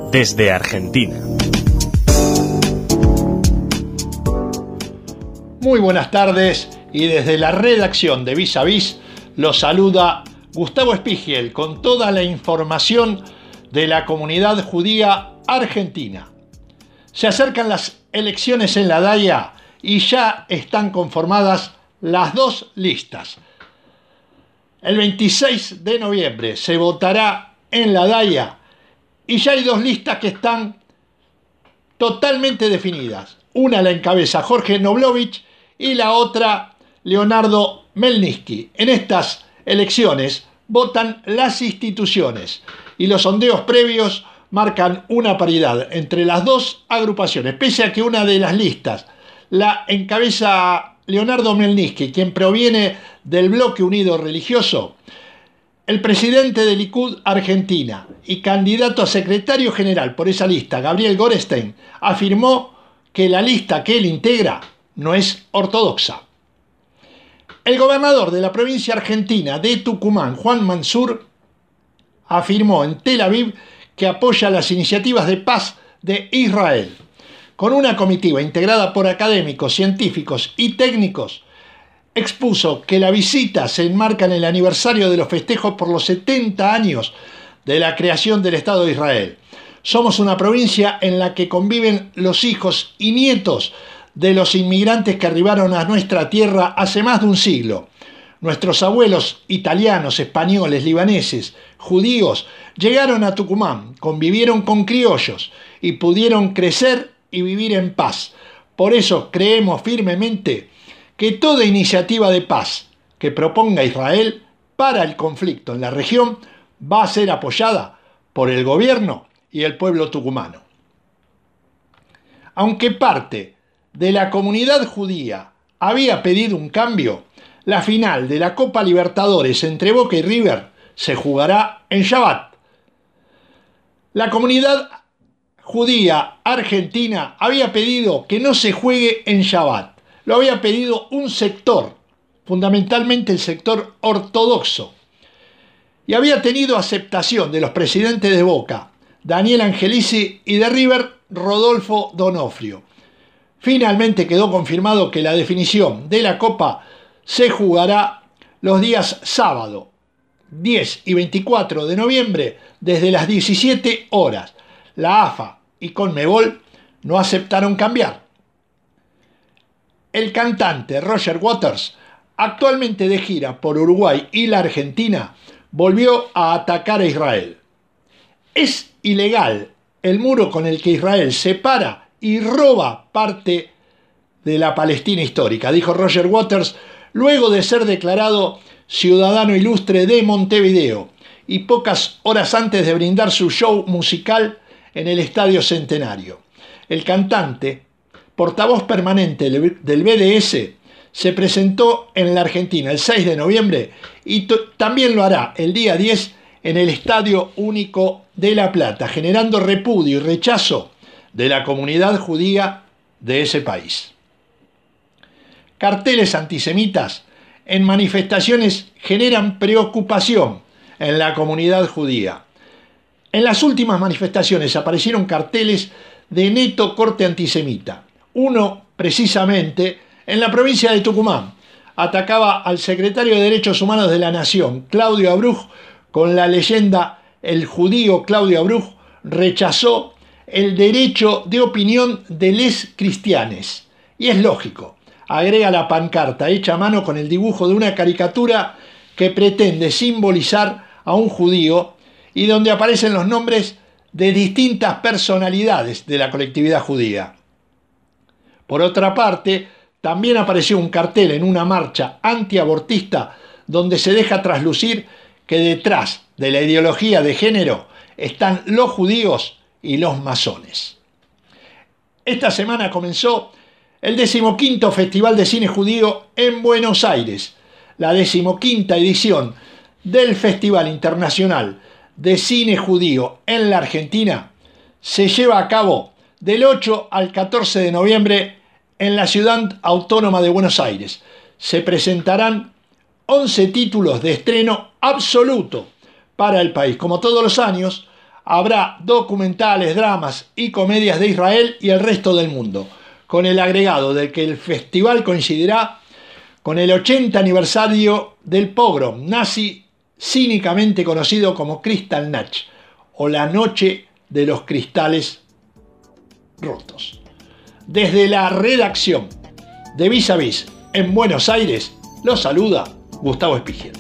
desde Argentina. Muy buenas tardes, y desde la redacción de Vis a Vis los saluda Gustavo Espigiel con toda la información de la comunidad judía argentina. Se acercan las elecciones en la Daya y ya están conformadas las dos listas. El 26 de noviembre se votará en la Daya y ya hay dos listas que están totalmente definidas. Una la encabeza Jorge Knoblovich y la otra Leonardo Melnitsky. En estas elecciones votan las instituciones y los sondeos previos marcan una paridad entre las dos agrupaciones, pese a que una de las listas la encabeza Leonardo Melnitsky, quien proviene del Bloque Unido Religioso. El presidente de Likud Argentina y candidato a secretario general por esa lista, Gabriel Gorenstein, afirmó que la lista que él integra no es ortodoxa. El gobernador de la provincia argentina de Tucumán, Juan Mansur, afirmó en Tel Aviv que apoya las iniciativas de paz de Israel. Con una comitiva integrada por académicos, científicos y técnicos, expuso que la visita se enmarca en el aniversario de los festejos por los 70 años de la creación del Estado de Israel. Somos una provincia en la que conviven los hijos y nietos de los inmigrantes que arribaron a nuestra tierra hace más de un siglo. Nuestros abuelos italianos, españoles, libaneses, judíos, llegaron a Tucumán, convivieron con criollos y pudieron crecer y vivir en paz. Por eso creemos firmemente que toda iniciativa de paz que proponga Israel para el conflicto en la región va a ser apoyada por el gobierno y el pueblo tucumano. Aunque parte de la comunidad judía había pedido un cambio, la final de la Copa Libertadores entre Boca y River se jugará en Shabbat. La comunidad judía argentina había pedido que no se juegue en Shabbat. Lo había pedido un sector, fundamentalmente el sector ortodoxo, y había tenido aceptación de los presidentes de Boca, Daniel Angelici, y de River, Rodolfo Donofrio. Finalmente quedó confirmado que la definición de la Copa se jugará los días sábado, 10 y 24 de noviembre, desde las 17 horas. La AFA y Conmebol no aceptaron cambiar. El cantante Roger Waters, actualmente de gira por Uruguay y la Argentina, volvió a atacar a Israel. Es ilegal el muro con el que Israel separa y roba parte de la Palestina histórica, dijo Roger Waters luego de ser declarado ciudadano ilustre de Montevideo y pocas horas antes de brindar su show musical en el Estadio Centenario. El cantante, portavoz permanente del BDS, se presentó en la Argentina el 6 de noviembre y también lo hará el día 10 en el Estadio Único de La Plata, generando repudio y rechazo de la comunidad judía de ese país. Carteles antisemitas en manifestaciones generan preocupación en la comunidad judía. En las últimas manifestaciones aparecieron carteles de neto corte antisemita. Uno, precisamente, en la provincia de Tucumán, atacaba al secretario de Derechos Humanos de la Nación, Claudio Abruj, con la leyenda «El judío Claudio Abruj rechazó el derecho de opinión de les cristianes». Y es lógico, agrega la pancarta hecha a mano con el dibujo de una caricatura que pretende simbolizar a un judío y donde aparecen los nombres de distintas personalidades de la colectividad judía. Por otra parte, también apareció un cartel en una marcha antiabortista donde se deja traslucir que detrás de la ideología de género están los judíos y los masones. Esta semana comenzó el 15º Festival de Cine Judío en Buenos Aires, la 15ª edición del Festival Internacional de Cine Judío en la Argentina, se lleva a cabo del 8 al 14 de noviembre en la Ciudad Autónoma de Buenos Aires. Se presentarán 11 títulos de estreno absoluto para el país. Como todos los años, habrá documentales, dramas y comedias de Israel y el resto del mundo, con el agregado de que el festival coincidirá con el 80 aniversario del pogrom nazi cínicamente conocido como Kristallnacht, o la noche de los cristales rotos. Desde la redacción de Vis a Vis en Buenos Aires, los saluda Gustavo Espigiel.